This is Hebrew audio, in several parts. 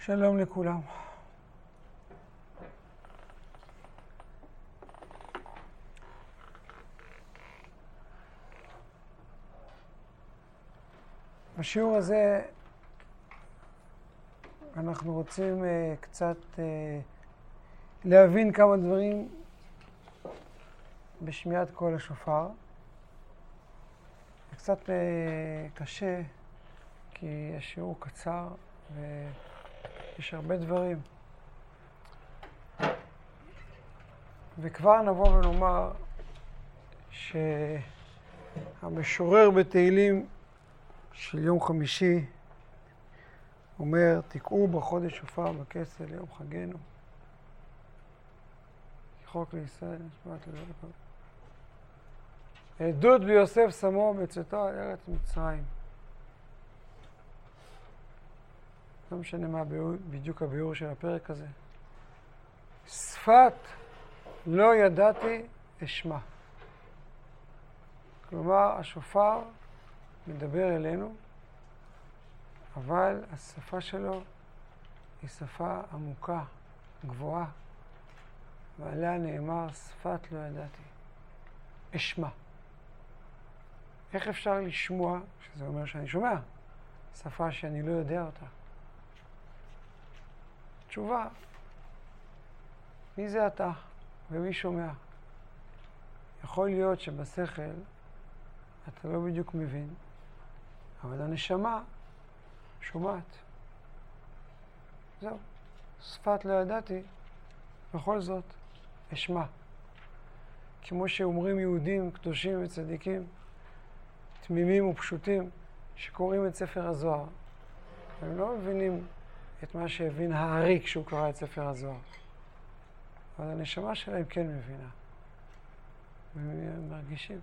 שלום לכולם. בשיעור הזה אנחנו רוצים קצת להבין כמה דברים בשמיעת קול השופר. זה קצת קשה כי השיעור קצר ויש הרבה דברים. וכבר נבוא ונאמר שהמשורר בתהילים של יום חמישי אומר, תקעו בחודש שופר בכסל ליום חגנו. חוק לישראל, נשמעת לדעת הכל. עדות ביוסף שמו בצאתו על ארץ מצרים. לא משנה מה בדיוק הביאור של הפרק הזה. שפת לא ידעתי אשמע. כלומר, השופר מדבר אלינו, אבל השפה שלו היא שפה עמוקה, גבוהה, ועליה נאמר, שפת לא ידעתי אשמע. איך אפשר לשמוע, שזה אומר שאני שומע, שפה שאני לא יודע אותה? תשובה, מי זה אתה ומי שומע? יכול להיות שבשכל אתה לא בדיוק מבין, אבל הנשמה שומעת. זהו, שפת לא ידעתי, בכל זאת אשמע. כמו שאומרים יהודים קדושים וצדיקים, תמימים ופשוטים, שקוראים את ספר הזוהר. הם לא מבינים את מה שהבין הארי כשהוא קרא את ספר הזוהר. אבל הנשמה שלהם כן מבינה. והם מרגישים.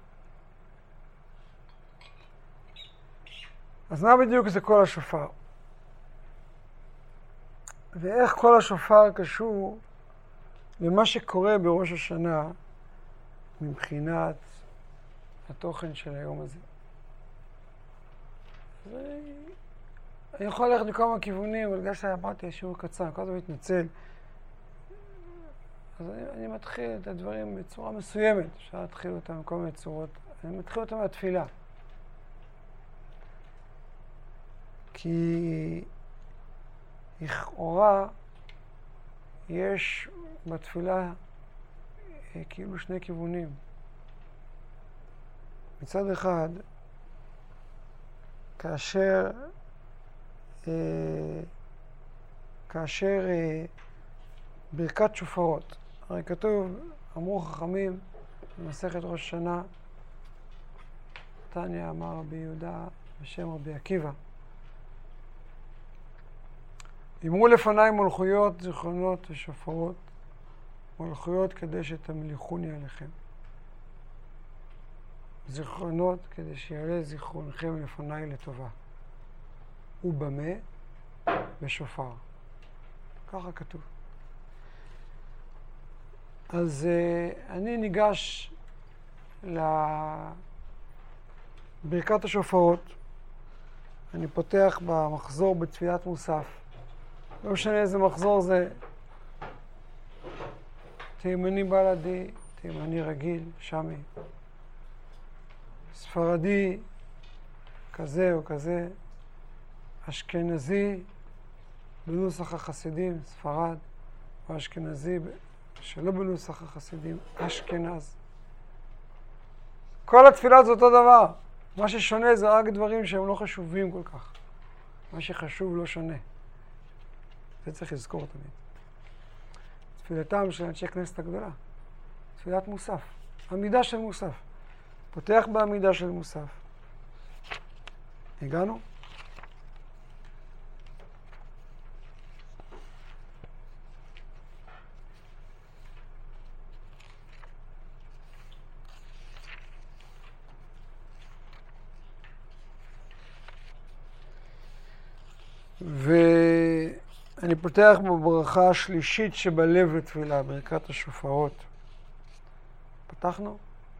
אז מה בדיוק זה קול השופר? ואיך קול השופר קשור למה שקורה בראש השנה מבחינת התוכן של היום הזה? אני יכול ללכת לכמה כיוונים, אבל בגלל שאמרתי שיעור קצר, אני כל הזמן מתנצל. אז אני מתחיל את הדברים בצורה מסוימת, אפשר להתחיל אותם בכל מיני צורות. אני מתחיל אותם מהתפילה. כי לכאורה יש בתפילה כאילו שני כיוונים. מצד אחד, כאשר ברכת שופרות, הרי כתוב, אמרו חכמים במסכת ראש השנה, תניא אמר רבי יהודה בשם רבי עקיבא, אמרו לפניי מלכויות, זיכרונות ושופרות, מלכויות כדי שתמליכוני עליכם. זיכרונות כדי שיעלה זיכרונכם לפניי לטובה. ובמה? בשופר. ככה כתוב. אז אני ניגש לברכת השופרות. אני פותח במחזור בתפילת מוסף. לא משנה איזה מחזור זה. תימני בלעדי, תימני רגיל, שמי. ספרדי, כזה או כזה. אשכנזי, בנוסח החסידים, ספרד. או אשכנזי, שלא בנוסח החסידים, אשכנז. כל התפילה זה אותו דבר. מה ששונה זה רק דברים שהם לא חשובים כל כך. מה שחשוב לא שונה. זה צריך לזכור תמיד. תפילתם של אנשי כנסת הגדולה. תפילת מוסף. עמידה של מוסף. פותח בעמידה של מוסף. הגענו? ואני פותח בברכה השלישית שבלב לתפילה, ברכת השופרות. פתחנו?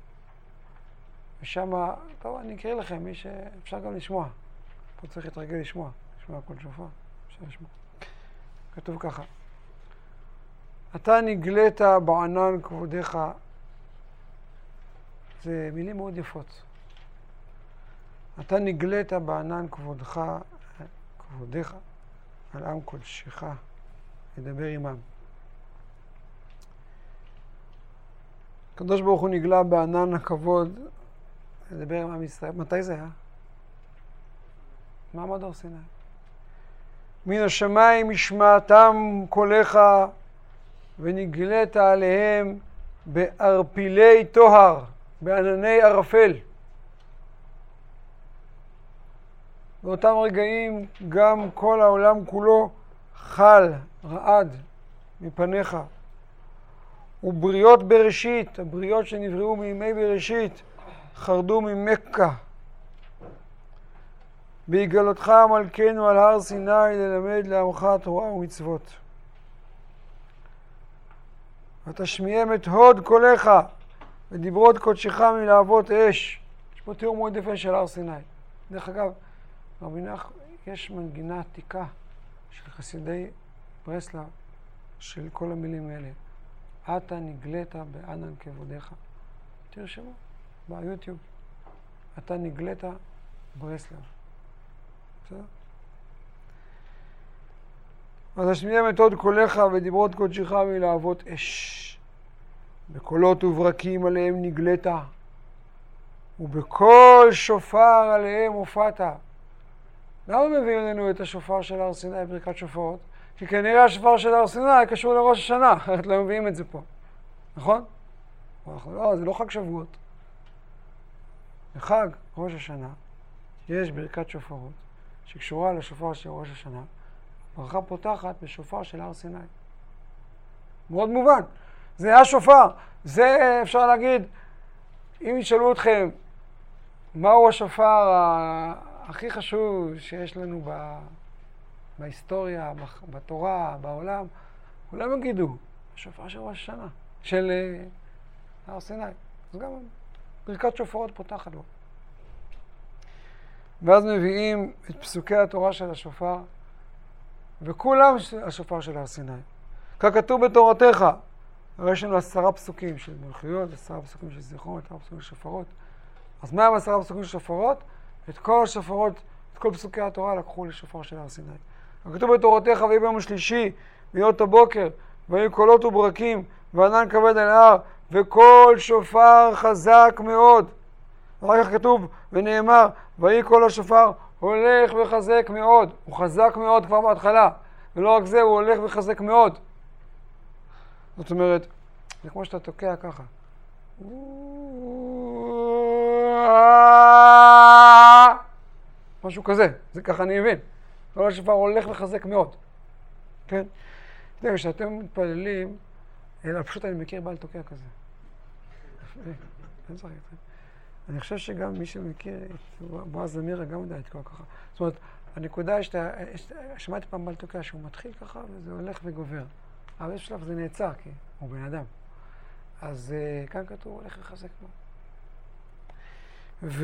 ושם, טוב, אני אקריא לכם, מי שאפשר גם לשמוע. פה צריך להתרגל לשמוע כל שופר, אפשר לשמוע. כתוב ככה. אתה נגלית בענן כבודך. זה מילים מאוד יפות. אתה נגלית בענן כבודך על עם קודשך, לדבר עמם. הקדוש ברוך הוא נגלה בענן הכבוד, לדבר עם עם ישראל. מתי זה היה? מעמד הר סיני. מן השמיים השמעתם קולך ונגלית עליהם בערפילי טוהר, בענני ערפל. באותם רגעים גם כל העולם כולו חל, רעד מפניך. ובריות בראשית, הבריות שנבראו מימי בראשית, חרדו ממכה. בהגלותך מלכנו על הר סיני ללמד לעמך תורה ומצוות. ותשמיעם את הוד קולך ודיברות קודשך מלהבות אש. יש פה תיאור מאוד יפה של הר סיני. דרך אגב, רבי נחמן, יש מנגינה עתיקה של חסידי ברסלב של כל המילים האלה. אתה נגלית בענן כבודך. תרשמו ביוטיוב. אתה נגלית ברסלב. בסדר? ותשמיעם את הוד קולך ודיברות קודשך מלהבות אש. בקולות וברקים עליהם נגלית, ובכל שופר עליהם הופעת. למה מביאים לנו את השופר של הר סיני, ברכת שופרות? כי כנראה השופר של הר סיני קשור לראש השנה, אחרת לא מביאים את זה פה. נכון? לא, זה לא חג שבועות. בחג ראש השנה יש ברכת שופרות שקשורה לשופר של ראש השנה. ברכה פותחת בשופר של הר סיני. מאוד מובן. זה השופר. זה אפשר להגיד, אם ישאלו אתכם מהו השופר הכי חשוב שיש לנו בהיסטוריה, בתורה, בעולם, כולם יגידו, השופר של ראש השנה, של הר סיני. אז גם ברכת שופרות פותחת לו. ואז מביאים את פסוקי התורה של השופר, וכולם השופר של הר סיני. ככתוב בתורתך, הרי יש לנו 10 פסוקים של מלכויות, 10 פסוקים של זיכרון, 10 פסוקים של שופרות. אז מה הם 10 פסוקים של שופרות? את כל השופרות, את כל פסוקי התורה לקחו לשופר של הר סיני. ככתוב בתורתך, ויהי ביום השלישי, ויהיות הבוקר, ויהי קולות וברקים, וענן כבד על ההר, וכל שופר חזק מאוד. ואחר כך כתוב ונאמר, ויהי קול השופר הולך וחזק מאוד. הוא חזק מאוד כבר בהתחלה. ולא רק זה, הוא הולך וחזק מאוד. זאת אומרת, זה כמו שאתה תוקע ככה. משהו כזה, זה ככה אני מבין. קול השופר הולך וחזק מאוד. כן? כשאתם מתפללים, אלא פשוט אני מכיר בעל תוקע כזה. אני חושב שגם מי שמכיר את בועז זמירה גם יודע לתקוע ככה. זאת אומרת, הנקודה היא שמעתי פעם בעל תוקע שהוא מתחיל ככה וזה הולך וגובר. אבל יש שלב זה נעצר כי הוא בן אדם. אז כאן כתוב הולך וחזק מאוד.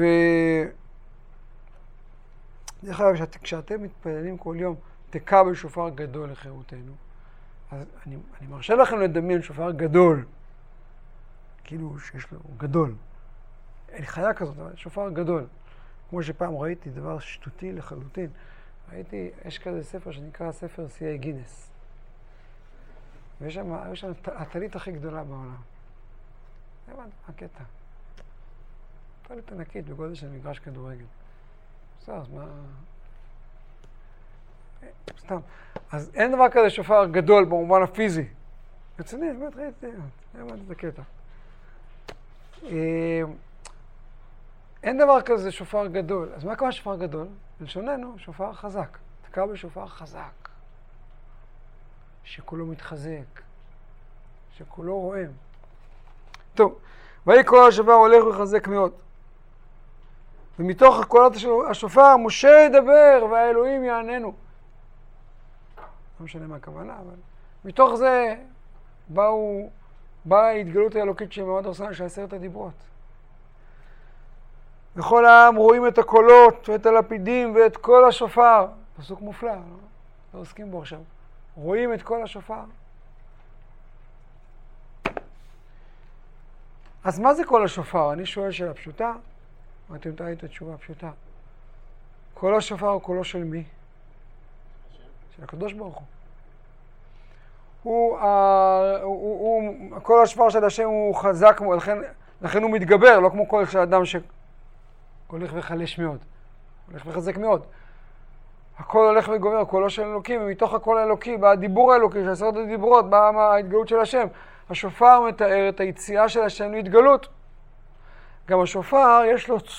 דרך אגב, כשאתם מתפללים כל יום, תקע בשופר גדול לחירותנו. אז אני מרשה לכם לדמיין שופר גדול. כאילו שיש לו, הוא גדול. אין חיה כזאת, אבל שופר גדול. כמו שפעם ראיתי דבר שטותי לחלוטין. ראיתי, יש כזה ספר שנקרא ספר שיאי גינס. ויש שם הטלית הכי גדולה בעולם. זה מה הקטע. טלית ענקית בגודל של מגרש כדורגל. בסדר, אז מה... סתם. אז אין דבר כזה שופר גדול במובן הפיזי. רציני, באמת ראיתי, הבנתי את הקטע. אין דבר כזה שופר גדול. אז מה קורה שופר גדול? בלשוננו, שופר חזק. תקע בשופר חזק. שכולו מתחזק. שכולו רועם. טוב, ויהי קול השופר הולך וחזק מאוד. ומתוך קולות השופר, משה ידבר והאלוהים יעננו. לא משנה מה הכוונה, אבל מתוך זה באה ההתגלות האלוקית של מעמד הר סיני של 10 הדיברות. וכל העם רואים את הקולות ואת הלפידים ואת כל השופר. פסוק מופלא, לא עוסקים בו עכשיו. רואים את כל השופר. אז מה זה קול השופר? אני שואל שאלה פשוטה, ואתם תראו את התשובה הפשוטה. קול השופר הוא קולו של מי? של הקדוש ברוך הוא. קול השופר של השם הוא חזק, לכן הוא מתגבר, לא כמו קול של אדם שהולך וחלש מאוד, הולך וחזק מאוד. הקול הולך וגובר, קולו של אלוקים, ומתוך הקול האלוקי, בדיבור האלוקי, של עשרת הדיברות, באה ההתגלות של השם. השופר מתאר את היציאה של השם להתגלות. גם השופר יש לו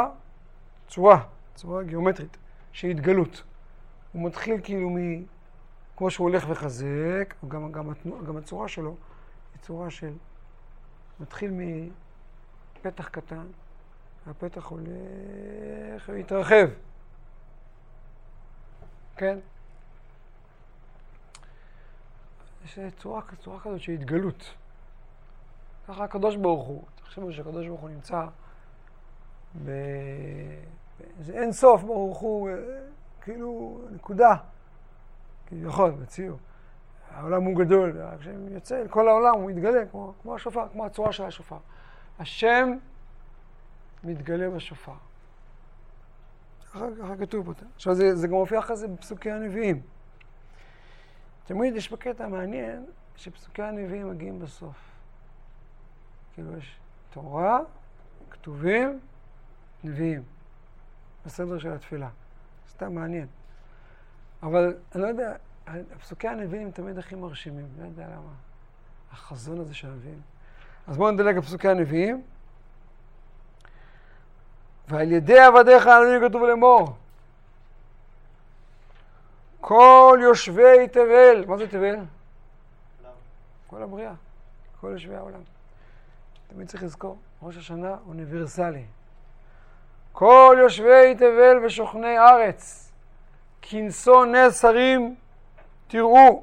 צורה גיאומטרית, של התגלות. הוא מתחיל כאילו כמו שהוא הולך וחזק, גם הצורה שלו היא צורה של, מתחיל מפתח קטן, והפתח הולך ומתרחב. כן? יש צורה כזאת של התגלות. ככה הקדוש ברוך הוא, תחשבו שהקדוש ברוך הוא נמצא זה אין סוף, ברוך הוא כאילו נקודה. כביכול, בציור. העולם הוא גדול, כשהם יוצא אל כל העולם הוא מתגלה כמו השופר, כמו הצורה של השופר. השם מתגלה בשופר. ככה כתוב פה. עכשיו זה גם מופיע אחרי זה בפסוקי הנביאים. תמיד יש בקטע מעניין שפסוקי הנביאים מגיעים בסוף. כאילו יש תורה, כתובים, נביאים. בסדר של התפילה. סתם מעניין. אבל אני לא יודע, פסוקי הנביאים תמיד הכי מרשימים. לא יודע למה. החזון הזה של הנביאים. אז בואו נדלג לפסוקי הנביאים. ועל ידי עבדיך אלוהים כתוב לאמור. כל יושבי תבל. מה זה תבל? כל הבריאה. כל יושבי העולם. תמיד צריך לזכור, ראש השנה אוניברסלי. כל יושבי תבל ושוכני ארץ, כנסו נס הרים תראו.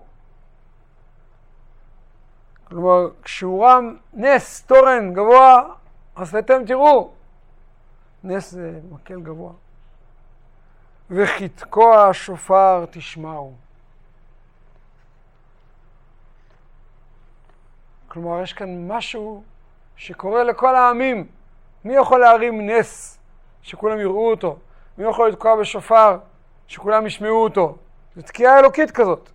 כלומר, כשיעורם נס, תורן גבוה, אז אתם תראו. נס זה מקל גבוה. וחתקוע השופר תשמעו. כלומר, יש כאן משהו שקורה לכל העמים. מי יכול להרים נס שכולם יראו אותו? מי יכול לתקוע בשופר שכולם ישמעו אותו? זו תקיעה אלוקית כזאת.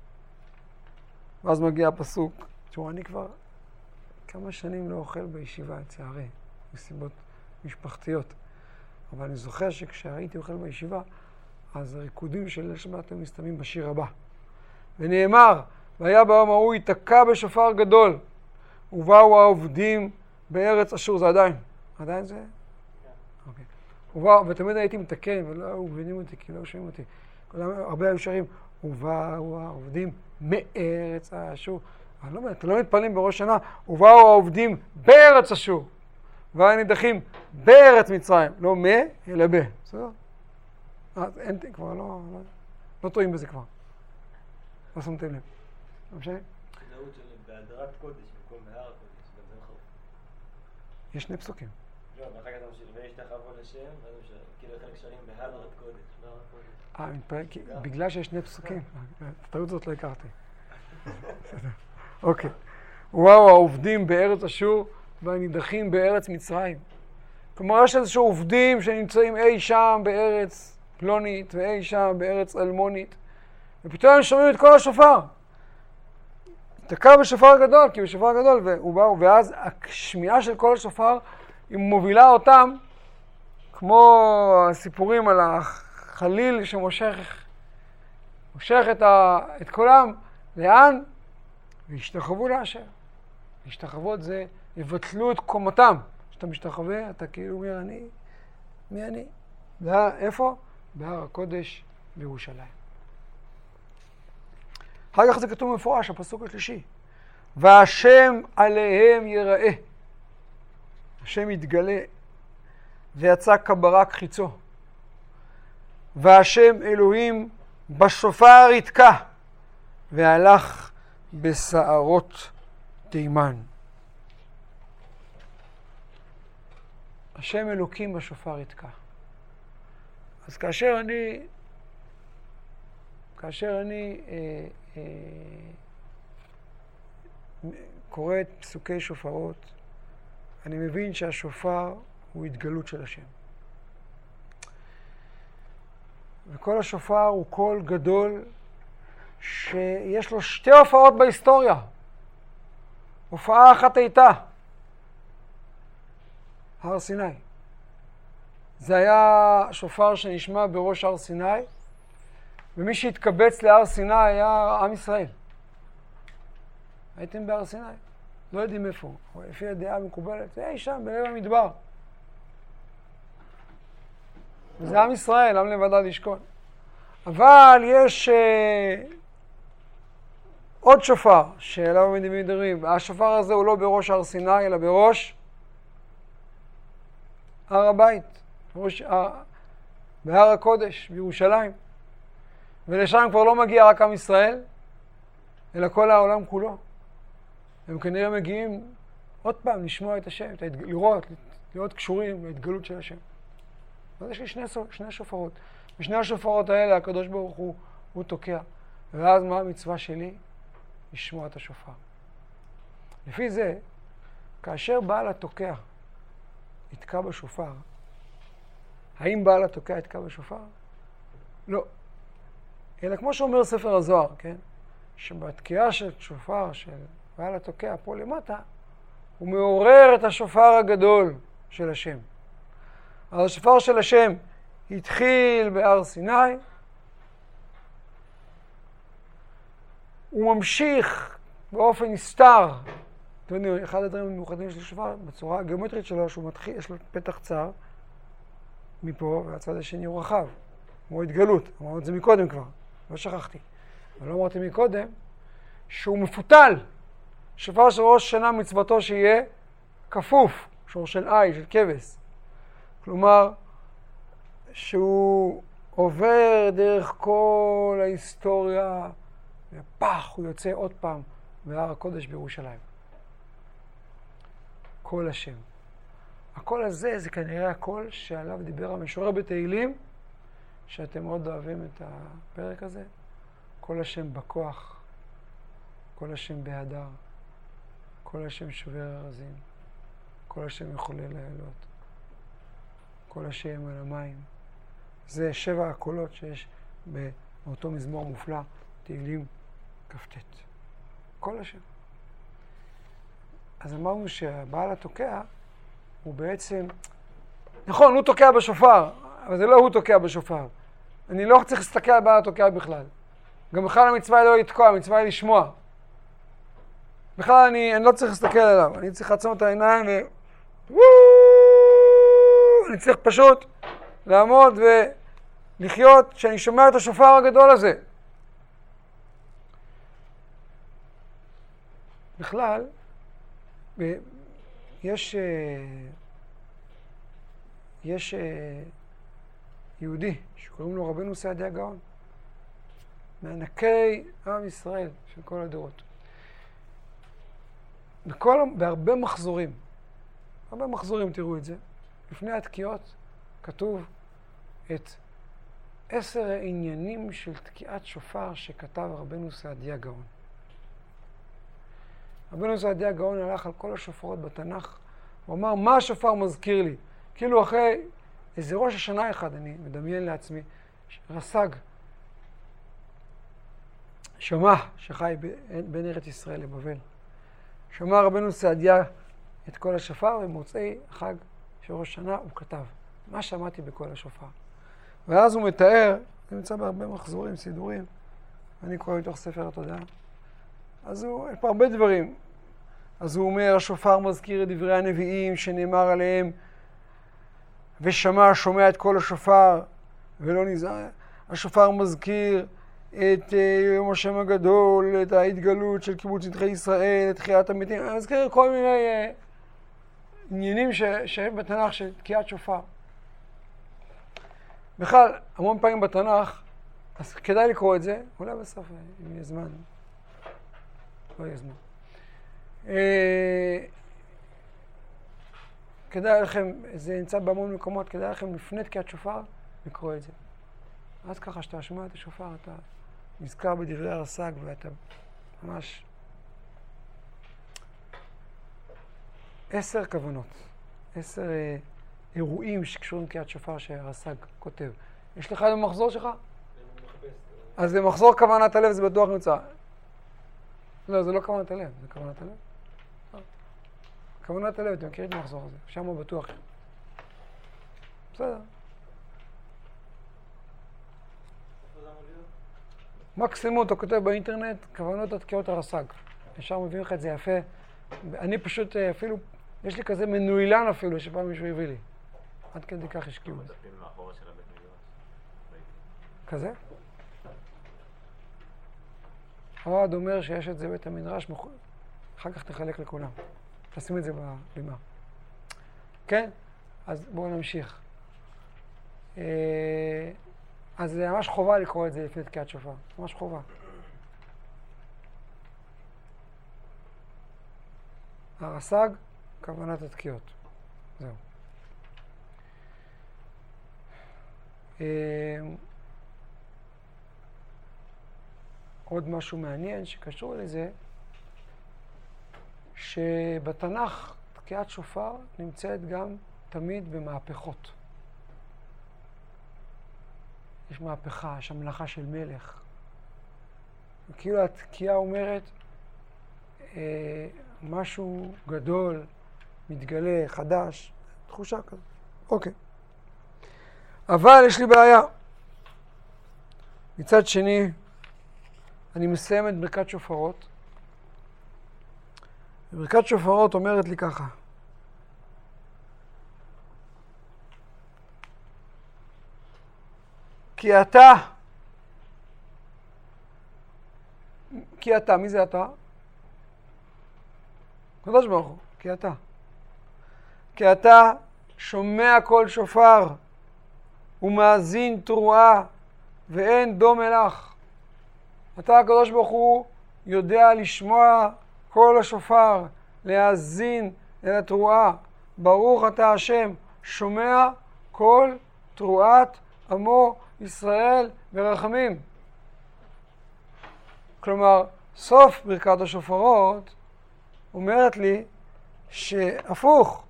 ואז מגיע הפסוק. תראו, אני כבר כמה שנים לא אוכל בישיבה, לצערי, מסיבות משפחתיות. אבל אני זוכר שכשהייתי אוכל בישיבה, אז הריקודים של ליל שבת הם מסתיימים בשיר הבא. ונאמר, והיה ביום ההוא ייתקע בשופר גדול, ובאו העובדים בארץ אשור. זה עדיין זה? אוקיי. ותמיד הייתי מתקן, ולא היו מבינים אותי, כי לא שומעים אותי. הרבה היו שרים, ובאו העובדים מארץ אשור. אבל לא, אתם לא מתפללים בראש שנה, ובאו העובדים בארץ אשור. והנידחים בארץ מצרים, לא אלא בסדר? אין, כבר לא טועים בזה כבר. לא שמתם לב. לא משנה? נאות של בהדרת קודש, במקום בהר הקודש, גם זה נכון. יש שני פסוקים. לא, ואחר כך אתה משאיר, ויש תחבו לשם, כאילו חלק שרים בהדרת קודש, מתפעל, בגלל שיש שני פסוקים. טעות זאת לא הכרתי. אוקיי. וואו, העובדים בארץ אשור והנידחים בארץ מצרים. כלומר, יש איזשהו עובדים שנמצאים אי שם בארץ פלונית ואי שם בארץ אלמונית, ופתאום הם שומעים את כל השופר. תקע בשופר גדול, כי בשופר גדול, ואז השמיעה של כל השופר היא מובילה אותם, כמו הסיפורים על החליל שמושך את כולם, לאן? והשתחוו להשם. להשתחוות זה, יבטלו את קומתם. כשאתה משתחווה, אתה כאילו אומר, מי אני? איפה? בהר הקודש בירושלים. אחר כך זה כתוב מפורש, הפסוק השלישי. והשם עליהם יראה. השם יתגלה, ויצא כברק חיצו. והשם אלוהים בשופר יתקע, והלך בשערות תימן. השם אלוקים בשופר יתקע. אז כאשר אני כאשר אני קורא את פסוקי שופרות, אני מבין שהשופר הוא התגלות של השם. וכל השופר הוא קול גדול שיש לו שתי הופעות בהיסטוריה. הופעה אחת הייתה הר סיני. זה היה שופר שנשמע בראש הר סיני, ומי שהתקבץ להר סיני היה עם ישראל. הייתם בהר סיני? לא יודעים איפה, אבל לפי הדעה המקובלת, זה שם, בלב המדבר. וזה עם ישראל, עם לבדד ישכון. אבל יש עוד שופר שאליו מדברים. השופר הזה הוא לא בראש הר סיני, אלא בראש הר הבית, בהר הקודש, בירושלים. ולשם כבר לא מגיע רק עם ישראל, אלא כל העולם כולו. הם כנראה מגיעים עוד פעם לשמוע את השם, להיות קשורים להתגלות של השם. אז יש לי שני שופרות. בשני השופרות האלה הקדוש ברוך הוא תוקע. ואז מה המצווה שלי? לשמוע את השופר. לפי זה, כאשר בעל התוקע יתקע בשופר, האם בעל התוקע יתקע בשופר? לא. אלא כמו שאומר ספר הזוהר, כן? שבתקיעה של שופר של בעל התוקע פה למטה, הוא מעורר את השופר הגדול של השם. אז השופר של השם התחיל בהר סיני, הוא ממשיך באופן נסתר. אתם יודעים, אחד הדברים המיוחדים של השופר, בצורה הגיאומטרית שלו, שהוא מתחיל, יש לו פתח צר מפה, והצד השני הוא רחב, כמו התגלות. אמרנו את זה מקודם כבר, לא שכחתי. אבל לא אמרתי מקודם, שהוא מפותל. שופר של ראש השנה מצוותו שיהיה כפוף, שור של עי, של כבש. כלומר, שהוא עובר דרך כל ההיסטוריה, ופח, הוא יוצא עוד פעם בהר הקודש בירושלים. קול השם. הקול הזה זה כנראה הקול שעליו דיבר המשורר בתהילים, שאתם מאוד אוהבים את הפרק הזה. קול השם בכוח, קול השם בהדר, קול השם שובר ארזים, קול השם מחולל לילות, קול השם על המים. זה 7 הקולות שיש באותו מזמור מופלא, תהילים כ"ט. קול השם. אז אמרנו שהבעל התוקע הוא בעצם, נכון, הוא תוקע בשופר, אבל זה לא הוא תוקע בשופר. אני לא צריך להסתכל על בעל התוקע בכלל. גם בכלל המצווה היא לא לתקוע, המצווה היא לשמוע. בכלל אני לא צריך להסתכל עליו, אני צריך לעצום את העיניים אני צריך פשוט לעמוד ולחיות כשאני שומע את השופר הגדול הזה. בכלל, יש יהודי שקוראים לו רבנו סעדיה הגאון, מענקי עם ישראל של כל הדורות. בהרבה מחזורים, תראו את זה, לפני התקיעות כתוב את 10 העניינים של תקיעת שופר שכתב רבנו סעדיה הגאון. רבנו סעדיה הגאון הלך על כל השופרות בתנ"ך, הוא אמר, מה השופר מזכיר לי? כאילו אחרי איזה ראש השנה אחד, אני מדמיין לעצמי, רס"ג, שמע שחי בין ארץ ישראל לבבל. שמע רבנו סעדיה את כל השופר, ומוצאי החג של ראש השנה הוא כתב, מה שמעתי בכל השופר. ואז הוא מתאר, זה נמצא בהרבה מחזורים, סידורים, אני קורא מתוך ספר התודעה. אז יש פה הרבה דברים. אז הוא אומר, השופר מזכיר את דברי הנביאים שנאמר עליהם, שומע את כל השופר ולא נזהר. השופר מזכיר את יום השם הגדול, את ההתגלות של קיבוץ נדחי ישראל, את תחיית המתים. אני מזכיר כל מיני עניינים שהם בתנ"ך של תקיעת שופר. בכלל, המון פעמים בתנ"ך, אז כדאי לקרוא את זה, אולי בסוף, אם יהיה זמן. לא יהיה זמן. כדאי לכם, זה נמצא בהמון מקומות, כדאי לכם לפני תקיעת שופר לקרוא את זה. אז ככה שאתה שומע את השופר, אתה נזכר בדברי הרס"ג ואתה ממש 10 כוונות, 10 אירועים שקשורים תקיעת שופר שהרס"ג כותב. יש לך במחזור שלך? אז במחזור כוונת הלב זה בטוח נמצא. לא, זה לא כוונת הלב, זה כוונת הלב. כוונת הלב, אתם מכירים את המחזור הזה, שם הוא בטוח. בסדר. מקסימום אתה כותב באינטרנט כוונות התקיעות הרס"ג. ישר מביאים לך את זה יפה. אני פשוט אפילו, יש לי כזה מנוילן אפילו שפעם מישהו הביא לי. עד כדי כך השקיעו בזה. כזה? הרב אומר שיש את זה בית המדרש, אחר כך תחלק לכולם. תשים את זה בבימה. כן? אז בואו נמשיך. אז זה ממש חובה לקרוא את זה לפני תקיעת שופר. ממש חובה. הרס"ג, כוונת התקיעות. זהו. עוד משהו מעניין שקשור לזה, שבתנ"ך תקיעת שופר נמצאת גם תמיד במהפכות. יש מהפכה, יש המלאכה של מלך. וכאילו התקיעה אומרת, משהו גדול, מתגלה, חדש, תחושה כזאת. אוקיי. אבל יש לי בעיה. מצד שני, אני מסיים את ברכת שופרות. ברכת שופרות אומרת לי ככה. כי אתה, מי זה אתה? קדוש ברוך הוא, כי אתה שומע קול שופר ומאזין תרועה ואין דומה לך. אתה הקדוש ברוך הוא יודע לשמוע קול השופר, להאזין אל התרועה. ברוך אתה השם, שומע קול תרועת עמו ישראל ברחמים. כלומר, סוף ברכת השופרות אומרת לי שהפוך,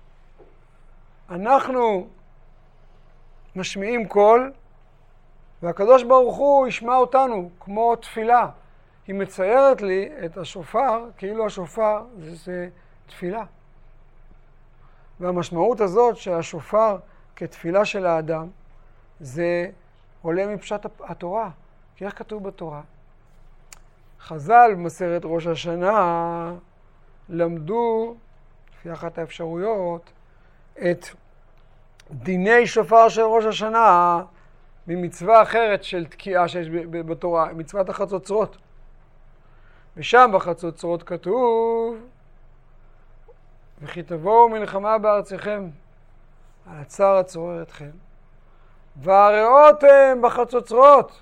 אנחנו משמיעים קול והקדוש ברוך הוא ישמע אותנו כמו תפילה. היא מציירת לי את השופר כאילו השופר זה תפילה. והמשמעות הזאת שהשופר כתפילה של האדם זה עולה מפשט התורה. כי איך כתוב בתורה? חז"ל במסכת ראש השנה למדו, לפי אחת האפשרויות, את דיני שופר של ראש השנה ממצווה אחרת של תקיעה שיש בתורה, מצוות החצוצרות. ושם בחצוצרות כתוב, וכי תבואו מלחמה בארציכם, על הצער הצורר אתכם, והראותם בחצוצרות.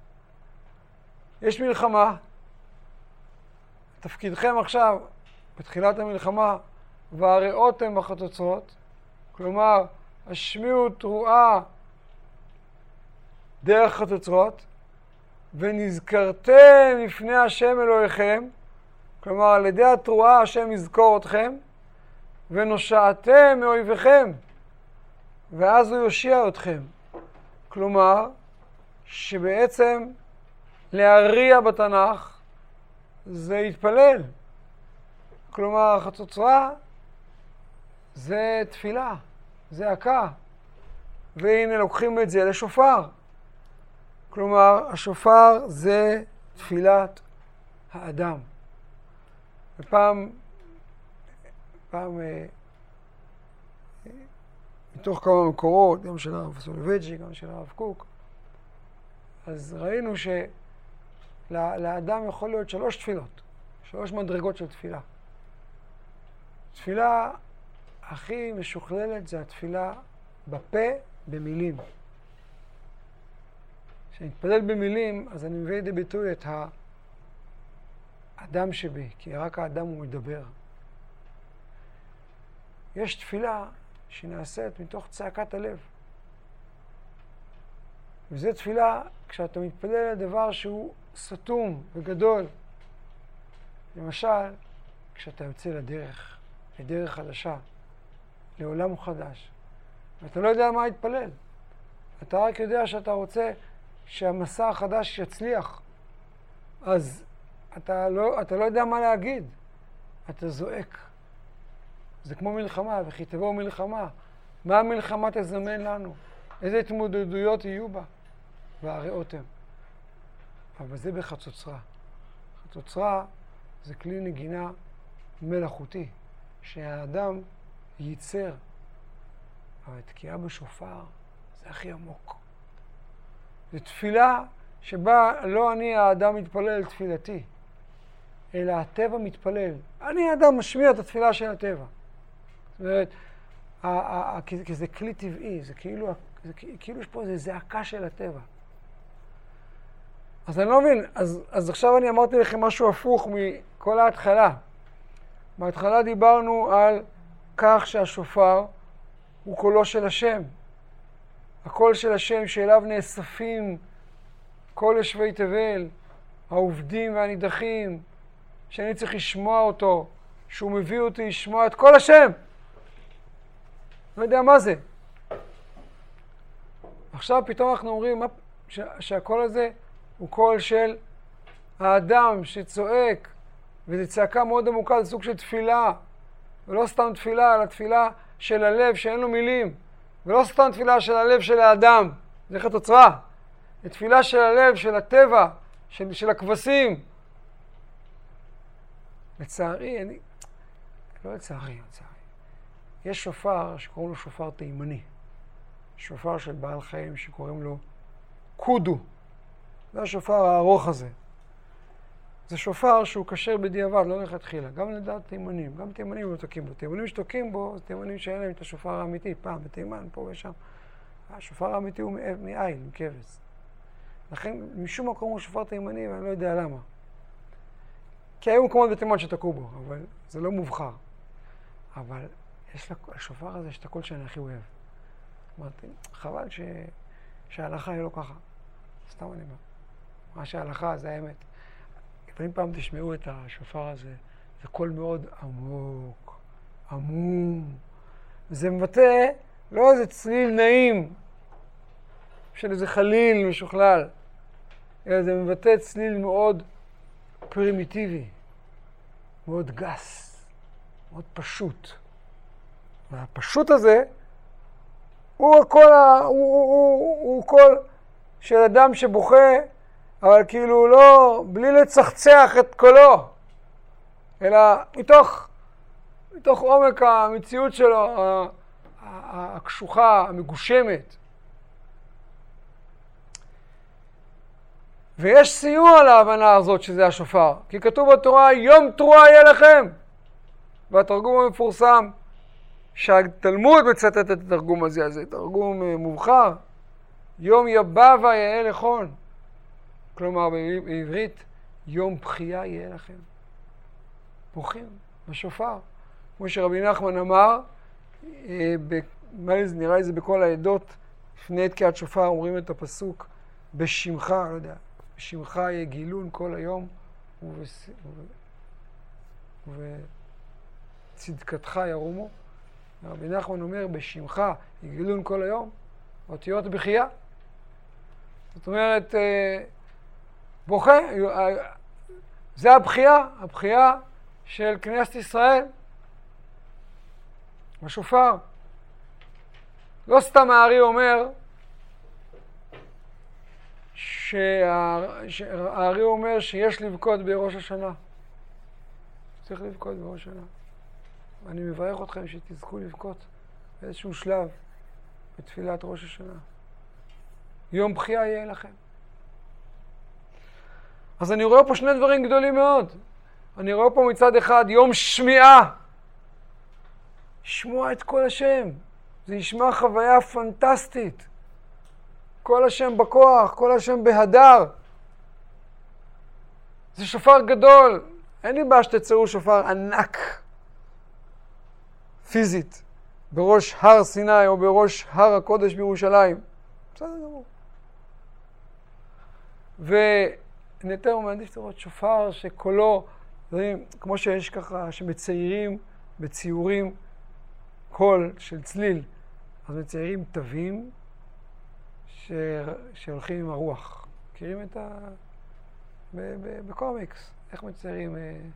יש מלחמה. תפקידכם עכשיו, בתחילת המלחמה, והראותם בחצוצרות, כלומר, השמיעו תרועה דרך חצוצרות, ונזכרתם לפני השם אלוהיכם, כלומר, על ידי התרועה השם יזכור אתכם, ונושעתם מאויביכם, ואז הוא יושיע אתכם. כלומר, שבעצם להריע בתנ"ך זה להתפלל. כלומר, החצוצרה זה תפילה, זה הקה. והנה לוקחים את זה לשופר. כלומר, השופר זה תפילת האדם. ופעם מתוך כמה מקורות, גם של הרב סולובייצ'י, גם של הרב קוק, אז ראינו שלאדם יכול להיות 3 תפילות, 3 מדרגות של תפילה. תפילה הכי משוכללת זה התפילה בפה, במילים. כשאני מתפלל במילים, אז אני מביא לידי ביטוי את האדם שבי, כי רק האדם הוא מדבר. יש תפילה שנעשית מתוך צעקת הלב. וזו תפילה כשאתה מתפלל לדבר שהוא סתום וגדול. למשל, כשאתה יוצא לדרך חדשה, לעולם חדש, ואתה לא יודע מה להתפלל. אתה רק יודע שאתה רוצה שהמסע החדש יצליח. אז אתה לא יודע מה להגיד. אתה זועק. זה כמו מלחמה, וכי תבוא מלחמה. מה המלחמה תזמן לנו? איזה התמודדויות יהיו בה? והראותם. אבל זה בחצוצרה. חצוצרה זה כלי נגינה מלאכותי, שהאדם ייצר. אבל תקיעה בשופר זה הכי עמוק. זו תפילה שבה לא אני האדם מתפלל תפילתי, אלא הטבע מתפלל. אני האדם משמיע את התפילה של הטבע. זאת אומרת, כי זה כלי טבעי, זה כאילו יש פה איזו זעקה של הטבע. אז אני לא מבין, אז עכשיו אני אמרתי לכם משהו הפוך מכל ההתחלה. בהתחלה דיברנו על כך שהשופר הוא קולו של השם. הקול של השם שאליו נאספים כל יושבי תבל, העובדים והנידחים, שאני צריך לשמוע אותו, שהוא מביא אותי לשמוע את כל השם. לא יודע מה זה. עכשיו פתאום אנחנו אומרים שהקול הזה הוא קול של האדם שצועק, וזו צעקה מאוד עמוקה, זה סוג של תפילה, ולא סתם תפילה, אלא תפילה של הלב שאין לו מילים, ולא סתם תפילה של הלב של האדם, זה חצוצרה, זה תפילה של הלב, של הטבע, של הכבשים. לצערי, לא לצערי, יש שופר שקוראים לו שופר תימני, שופר של בעל חיים שקוראים לו קודו, זה השופר הארוך הזה. זה שופר שהוא כשר בדיעבד, לא לכתחילה. גם לדעת תימנים, גם תימנים לא תוקעים בו. תימנים שתוקעים בו, זה תימנים שאין להם את השופר האמיתי, פעם בתימן, פה ושם. השופר האמיתי הוא מאיל, מכבש. לכן, משום מקום הוא שופר תימני, ואני לא יודע למה. כי היו מקומות בתימן שתקעו בו, אבל זה לא מובחר. אבל לשופר הזה יש את הקול שאני הכי אוהב. אמרתי, חבל שההלכה היא לא ככה. סתם אני אומר. מה שההלכה זה האמת. אם פעם תשמעו את השופר הזה, זה קול מאוד עמוק, עמום. זה מבטא לא איזה צליל נעים של איזה חליל משוכלל, אלא זה מבטא צליל מאוד פרימיטיבי, מאוד גס, מאוד פשוט. והפשוט הזה הוא קול של אדם שבוכה, אבל כאילו לא, בלי לצחצח את קולו, אלא מתוך עומק המציאות שלו, הקשוחה, המגושמת. ויש סיוע להבנה הזאת שזה השופר, כי כתוב בתורה, יום תרועה יהיה לכם. והתרגום המפורסם, שהתלמוד מצטט את התרגום הזה, זה תרגום מובחר, יום יבבה יהיה לכון. כלומר, בעברית, יום בחייה יהיה לכם. בוכים בשופר. כמו שרבי נחמן אמר, נראה לי זה בכל העדות, לפני תקיעת שופר אומרים את הפסוק, בשמך, לא יודע, בשמך יגילון כל היום, ובצדקתך ירומו. רבי נחמן אומר, בשמך יגילון כל היום, אותיות בחייה. זאת אומרת, בוכה, זה הבחייה של כנסת ישראל, בשופר. לא סתם הארי אומר, הארי אומר שיש לבכות בראש השנה. צריך לבכות בראש השנה. אני מברך אתכם שתזכו לבכות באיזשהו שלב בתפילת ראש השנה. יום בחייה יהיה לכם. אז אני רואה פה שני דברים גדולים מאוד. אני רואה פה מצד אחד יום שמיעה. לשמוע את כל השם. זה ישמע חוויה פנטסטית. כל השם בכוח, כל השם בהדר. זה שופר גדול. אין לי בעיה שתצאו שופר ענק. פיזית. בראש הר סיני או בראש הר הקודש בירושלים. בסדר גמור. ונתר הוא מעדיף לראות שופר שקולו, כמו שיש ככה, שמציירים בציורים קול של צליל, אז מציירים תווים שהולכים עם הרוח. מכירים את בקומיקס, איך מציירים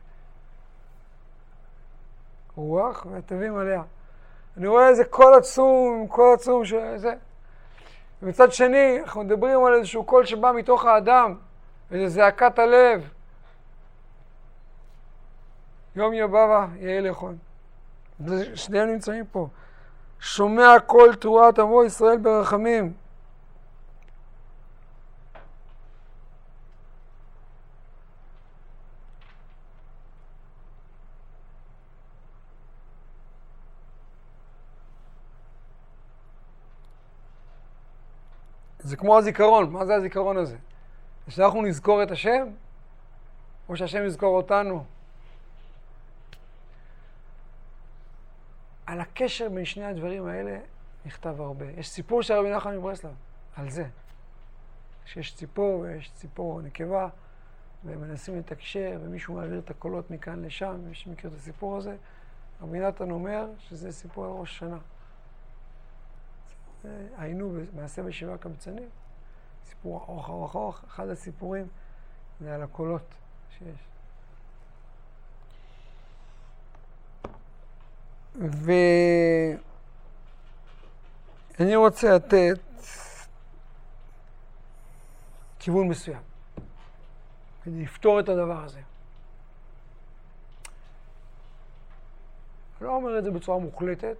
רוח והתווים עליה. אני רואה איזה קול עצום שזה. ומצד שני, אנחנו מדברים על איזשהו קול שבא מתוך האדם, איזו זעקת הלב. יום יבבה יהיה לכון. שניהם נמצאים פה. שומע קול תרועת עמו ישראל ברחמים. זה כמו הזיכרון. מה זה הזיכרון הזה? שאנחנו נזכור את השם? או שהשם יזכור אותנו? על הקשר בין שני הדברים האלה נכתב הרבה. יש סיפור של רבי נחמן מברסלב על זה. שיש ציפור ויש ציפור נקבה, והם מנסים לתקשר, ומישהו מעביר את הקולות מכאן לשם, מי שמכיר את הסיפור הזה. רבי נתן אומר שזה סיפור על ראש שנה. היינו מעשה בשבעה קבצנים, סיפור ארוך, אחד הסיפורים זה על הקולות שיש. ואני רוצה לתת כיוון מסוים כדי לפתור את הדבר הזה. אני לא אומר את זה בצורה מוחלטת,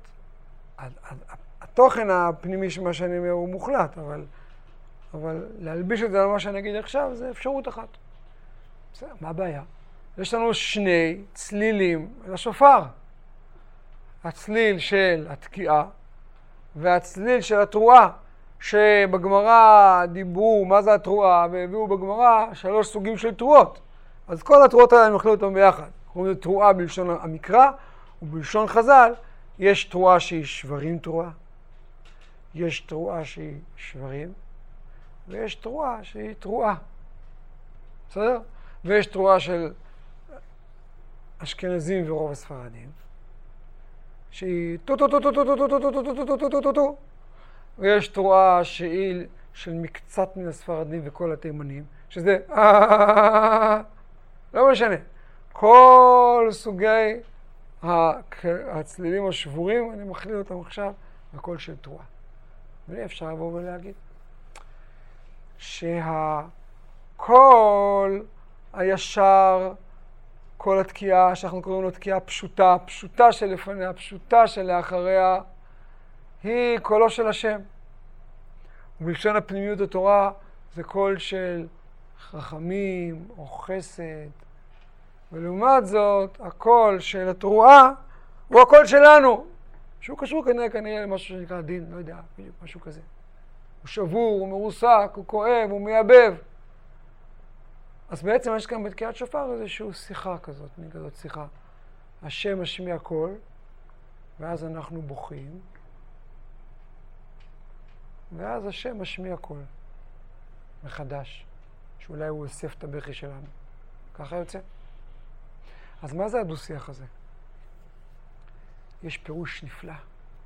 התוכן הפנימי של מה שאני אומר הוא מוחלט, אבל להלביש את זה על מה שאני אגיד עכשיו זה אפשרות אחת. בסדר, מה הבעיה? יש לנו שני צלילים לשופר. הצליל של התקיעה והצליל של התרועה, שבגמרא דיברו מה זה התרועה, והביאו בגמרא 3 סוגים של תרועות. אז כל התרועות האלה אני מחליט אותם ביחד. קוראים לזה תרועה בלשון המקרא, ובלשון חז"ל יש תרועה שהיא שברים תרועה, יש תרועה שהיא שברים, ויש תרועה שהיא תרועה. בסדר? ויש תרועה של אשכנזים ורוב הספרדים, שהיא טו-טו-טו-טו-טו-טו-טו-טו-טו-טו-טו-טו-טו, ויש תרועה שהיא של מקצת מן הספרדים וכל התימנים, שזה לא משנה. כל סוגי הצלילים השבורים, אני מכליל אותם עכשיו בקול של תרועה. ואי אפשר לבוא ולהגיד שהקול הישר, כל התקיעה, שאנחנו קוראים לו תקיעה פשוטה, פשוטה שלפניה, פשוטה שלאחריה, היא קולו של השם. ובלשון הפנימיות התורה זה קול של חכמים או חסד. ולעומת זאת, הקול של התרועה הוא הקול שלנו, שהוא קשור כנראה למשהו שנקרא דין, לא יודע, משהו כזה. הוא שבור, הוא מרוסק, הוא כואב, הוא מייבב. אז בעצם יש כאן בתקיעת שופר איזושהי שיחה כזאת, מין כזאת שיחה. השם משמיע קול, ואז אנחנו בוכים, ואז השם משמיע קול מחדש, שאולי הוא אוסף את הבכי שלנו. ככה יוצא. אז מה זה הדו-שיח הזה? יש פירוש נפלא,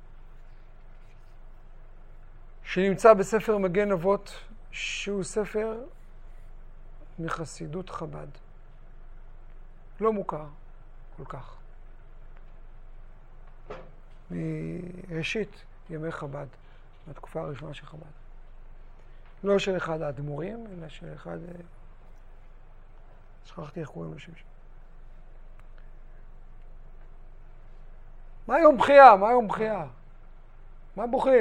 שנמצא בספר מגן אבות, שהוא ספר מחסידות חב"ד. לא מוכר כל כך. מראשית ימי חב"ד, מהתקופה הראשונה של חב"ד. לא של אחד האדמו"רים, אלא של אחד... שכחתי איך קוראים לשם שם. מה יום בחייה? מה יום בחייה? מה בוכים?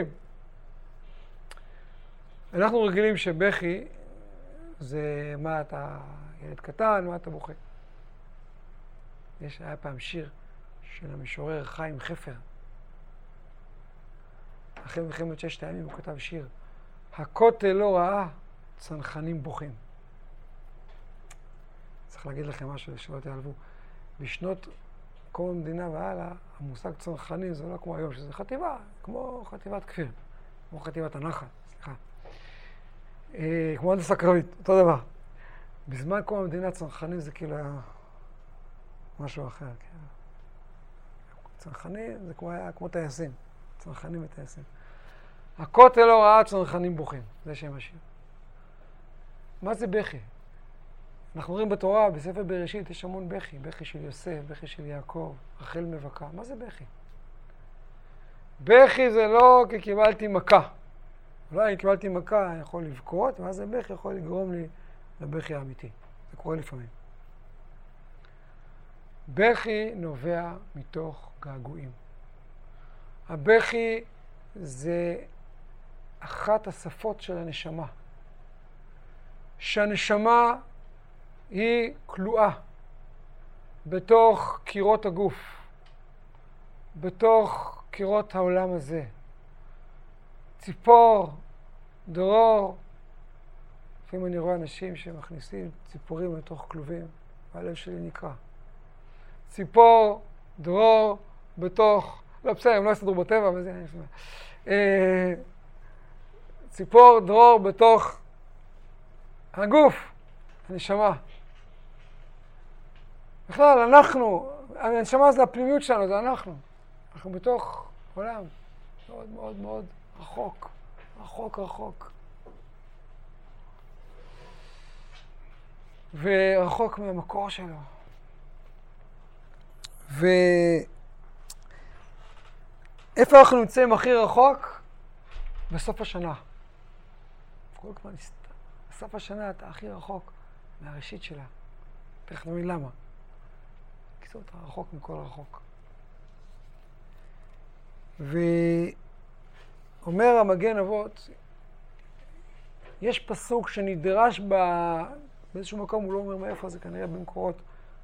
אנחנו רגילים שבכי זה מה אתה ילד קטן, מה אתה בוכה. היה פעם שיר של המשורר חיים חפר. אחרי מלחמת 6 הימים הוא כתב שיר. הכותל לא ראה, צנחנים בוכים. צריך להגיד לכם משהו שלא תיעלבו. בשנות קום המדינה והלאה, המושג צנחנים זה לא כמו היום, שזה חטיבה, כמו חטיבת כפיר, כמו חטיבת הנחל, סליחה. כמו הנדסה קרבית, אותו דבר. בזמן קום המדינה צנחנים זה כאילו היה משהו אחר. צנחנים זה כמו טייסים, צנחנים וטייסים. הכותל לא ראה צנחנים בוכים, זה שם השיר. מה זה בכי? אנחנו רואים בתורה, בספר בראשית, יש המון בכי. בכי של יוסף, בכי של יעקב, רחל מבכה. מה זה בכי? בכי זה לא כי קיבלתי מכה. אולי אם קיבלתי מכה, אני יכול לבכות, ואז הבכי יכול לגרום לי לבכי האמיתי. זה קורה לפעמים. בכי נובע מתוך געגועים. הבכי זה אחת השפות של הנשמה. שהנשמה היא כלואה בתוך קירות הגוף, בתוך קירות העולם הזה. ציפור, דרור, לפעמים אני רואה אנשים שמכניסים ציפורים לתוך כלובים, והלב שלי נקרע. ציפור, דרור, בתוך, לא בסדר, הם לא יסתדרו בטבע, אבל זה אני אשמע. ציפור, דרור, בתוך הגוף, הנשמה. בכלל, אנחנו, הנשמה זה הפנימיות שלנו, זה אנחנו. אנחנו בתוך עולם מאוד מאוד מאוד רחוק, רחוק רחוק. ורחוק מהמקור שלו. איפה אנחנו נמצאים הכי רחוק? בסוף השנה. כל כבר נסתר. בסוף השנה אתה הכי רחוק מהראשית שלה. תכף נבין למה. כי זאת רחוק מכל רחוק. ואומר המגן אבות, יש פסוק שנדרש באיזשהו מקום, הוא לא אומר מאיפה, זה כנראה במקורות.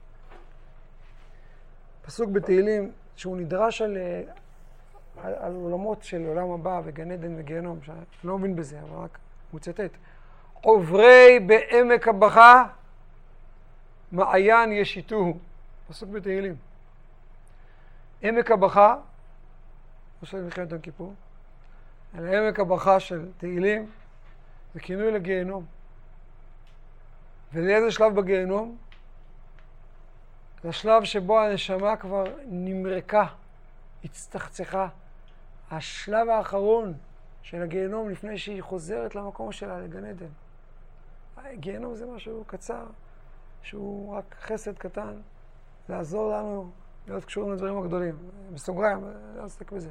פסוק בתהילים שהוא נדרש על עולמות של עולם הבא וגן עדן וגיהנום, שאני לא מבין בזה, אבל רק מוצטט. עוברי בעמק הבכה, מעיין ישיתוהו. פסוק בתהילים. עמק הבכה, לא של מלחמת יום כיפור, אלא עמק הבכה של תהילים, זה כינוי לגיהנום. ולאיזה שלב בגיהנום? זה השלב שבו הנשמה כבר נמרקה, הצטחצחה. השלב האחרון של הגיהנום לפני שהיא חוזרת למקום שלה, לגן עדן. גיהנום זה משהו קצר, שהוא רק חסד קטן, לעזור לנו להיות קשורים לדברים הגדולים. בסוגריים, לא אסתק בזה.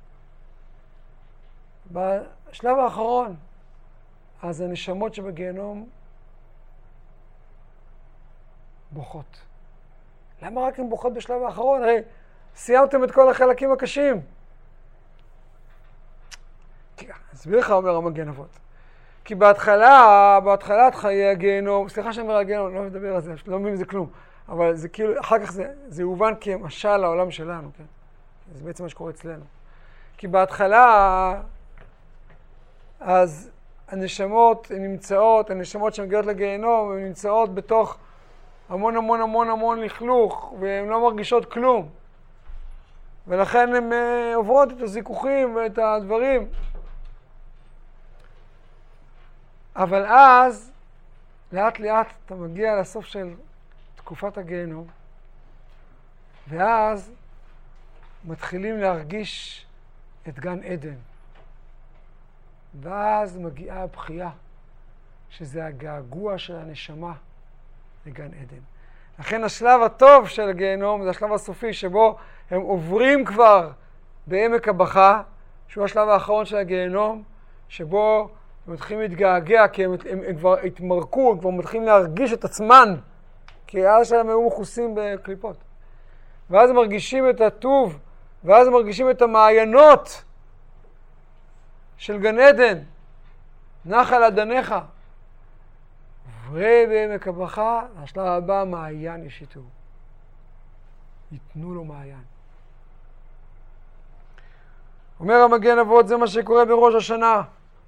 בשלב האחרון, אז הנשמות שבגיהנום בוכות. למה רק הן בוכות בשלב האחרון? הרי סיימתם את כל החלקים הקשים. אסביר לך, אומר המגן אבות. כי בהתחלת חיי הגיהנום, סליחה שאני אומר הגיהנום, לא מדבר על זה, לא מבין מזה כלום, אבל זה כאילו, אחר כך זה הובן כמשל לעולם שלנו, כן? זה בעצם מה שקורה אצלנו. כי בהתחלה, אז הנשמות נמצאות, הנשמות שמגיעות לגיהנום, הן נמצאות בתוך המון המון המון המון לכלוך, והן לא מרגישות כלום. ולכן הן עוברות את הזיכוכים ואת הדברים. אבל אז, לאט לאט אתה מגיע לסוף של תקופת הגיהנום, ואז מתחילים להרגיש את גן עדן. ואז מגיעה הבכייה, שזה הגעגוע של הנשמה לגן עדן. לכן השלב הטוב של הגיהנום זה השלב הסופי שבו הם עוברים כבר בעמק הבכה, שהוא השלב האחרון של הגיהנום, שבו הם מתחילים להתגעגע, כי הם כבר התמרקו, הם כבר מתחילים להרגיש את עצמן, כי אז שלהם היו מכוסים בקליפות. ואז הם מרגישים את הטוב, ואז הם מרגישים את המעיינות של גן עדן, נחל עדניך. עוברי בעמק הבכה, השלב הבא מעיין ישיתו. ייתנו לו מעיין. אומר המגן אבות, זה מה שקורה בראש השנה.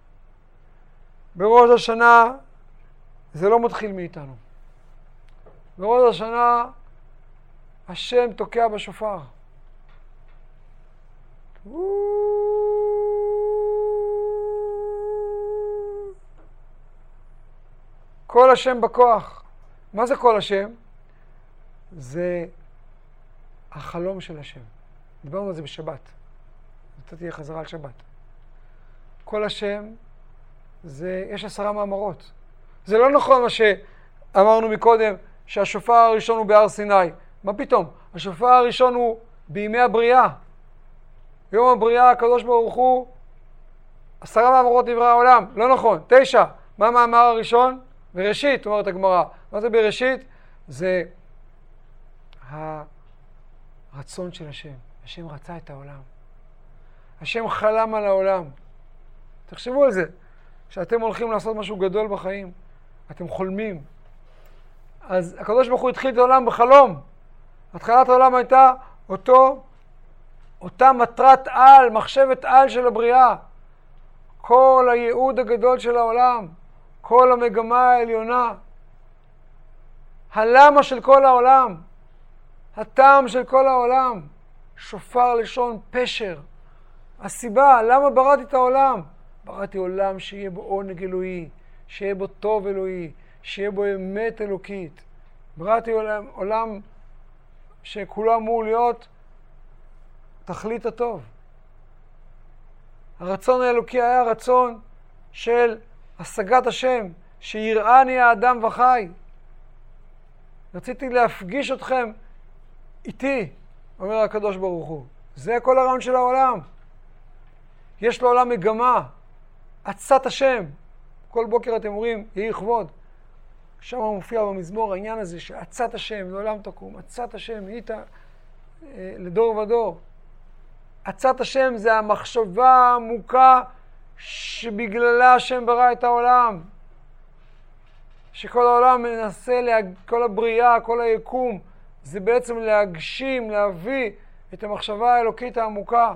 בראש השנה זה לא מתחיל מאיתנו. בראש השנה השם תוקע בשופר. כל השם בכוח. מה זה כל השם? זה החלום של השם. דיברנו על זה בשבת. נתתי חזרה על שבת. כל השם זה, יש 10 מאמרות. זה לא נכון מה שאמרנו מקודם, שהשופר הראשון הוא בהר סיני. מה פתאום? השופר הראשון הוא בימי הבריאה. יום הבריאה הקדוש ברוך הוא 10 מאמרות דברי העולם. לא נכון, 9. מה המאמר הראשון? בראשית, אומרת הגמרא. מה זה בראשית? זה הרצון של השם. השם רצה את העולם. השם חלם על העולם. תחשבו על זה. כשאתם הולכים לעשות משהו גדול בחיים, אתם חולמים. אז הקדוש ברוך הוא התחיל את העולם בחלום. התחלת העולם הייתה אותה מטרת על, מחשבת על של הבריאה. כל הייעוד הגדול של העולם, כל המגמה העליונה, הלמה של כל העולם, הטעם של כל העולם, שופר לשון פשר. הסיבה, למה בראתי את העולם? בראתי עולם שיהיה בו עונג אלוהי, שיהיה בו טוב אלוהי, שיהיה בו אמת אלוקית. בראתי עולם שכולו אמור להיות תכלית הטוב. הרצון האלוקי היה רצון של השגת השם, שיראני האדם וחי. רציתי להפגיש אתכם איתי, אומר הקדוש ברוך הוא. זה כל הרעיון של העולם. יש לעולם מגמה, עצת השם. כל בוקר אתם אומרים, יהי כבוד. שם מופיע במזמור העניין הזה שעצת השם, לעולם תקום. עצת השם, נהיית לדור ודור. עצת השם זה המחשבה העמוקה שבגללה השם ברא את העולם. שכל העולם מנסה, כל הבריאה, כל היקום, זה בעצם להגשים, להביא את המחשבה האלוקית העמוקה.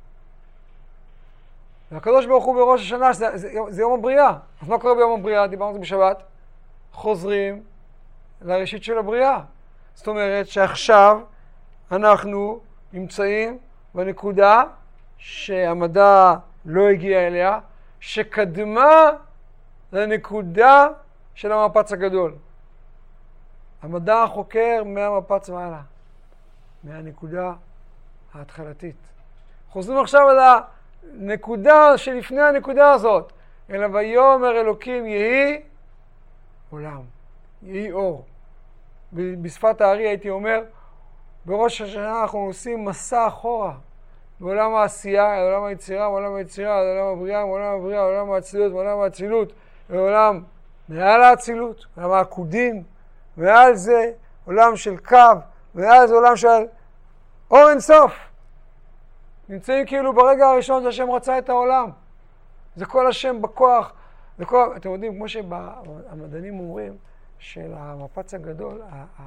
והקדוש ברוך הוא בראש השנה, זה יום הבריאה. אז מה קורה ביום הבריאה? דיברנו על זה בשבת. חוזרים לראשית של הבריאה. זאת אומרת שעכשיו אנחנו נמצאים בנקודה שהמדע לא הגיע אליה, שקדמה לנקודה של המפץ הגדול. המדע חוקר מהמפץ והלאה, מהנקודה ההתחלתית. חוזרים עכשיו על הנקודה שלפני הנקודה הזאת, אלא ויאמר אלוקים יהי עולם, יהי אור. בשפת הארי הייתי אומר, בראש השנה אנחנו עושים מסע אחורה, בעולם העשייה, בעולם היצירה, בעולם היצירה, בעולם הבריאה, בעולם הבריאה, בעולם האצילות, בעולם האצילות, בעולם מעל האצילות, בעולם העקודים, מעל זה עולם של קו, מעל זה עולם של אור אינסוף. נמצאים כאילו ברגע הראשון שהשם רצה את העולם. זה כל השם בכוח. אתם יודעים, כמו שהמדענים אומרים, של המפץ הגדול,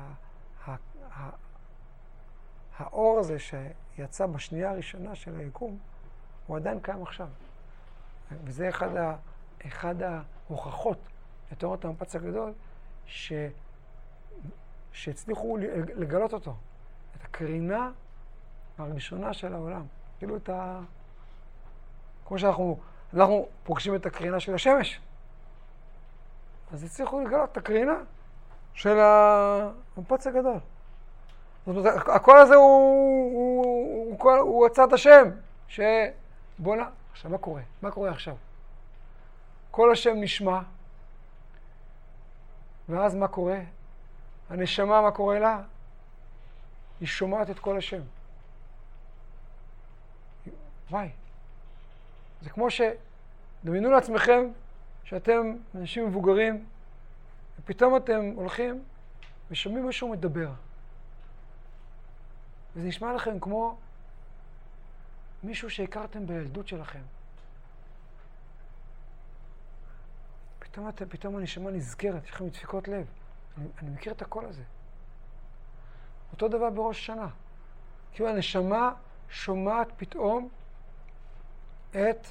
האור הזה שיצא בשנייה הראשונה של היקום, הוא עדיין קיים עכשיו. וזה אחד ההוכחות לתיאוריית המפץ הגדול, שהצליחו לגלות אותו. את הקרינה הראשונה של העולם. כאילו כמו שאנחנו פוגשים את הקרינה של השמש. אז הצליחו לגלות את הקרינה של המפץ הגדול. זאת אומרת, הקול הזה הוא הצעת השם, שבונה. עכשיו, מה קורה? מה קורה עכשיו? כל השם נשמע, ואז מה קורה? הנשמה, מה קורה לה? היא שומעת את כל השם. וואי. זה כמו דמיינו לעצמכם שאתם אנשים מבוגרים, ופתאום אתם הולכים ושומעים משהו מדבר. וזה נשמע לכם כמו מישהו שהכרתם בילדות שלכם. פתאום הנשמה נזכרת, יש לכם דפיקות לב. אני מכיר את הקול הזה. אותו דבר בראש השנה. כאילו הנשמה שומעת פתאום את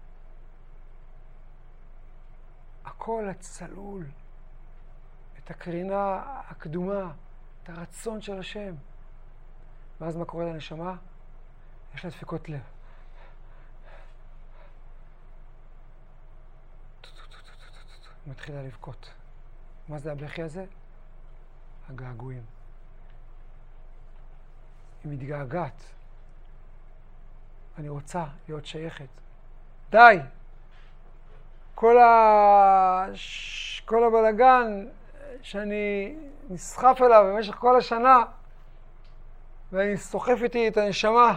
הקול הצלול, את הקרינה הקדומה, את הרצון של השם. ואז מה קורה לנשמה? יש לה דפיקות לב. היא מתחילה לבכות. מה זה הבכי הזה? הגעגועים. היא מתגעגעת. אני רוצה להיות שייכת. די! כל הבלגן שאני נסחף אליו במשך כל השנה, ואני סוחף איתי את הנשמה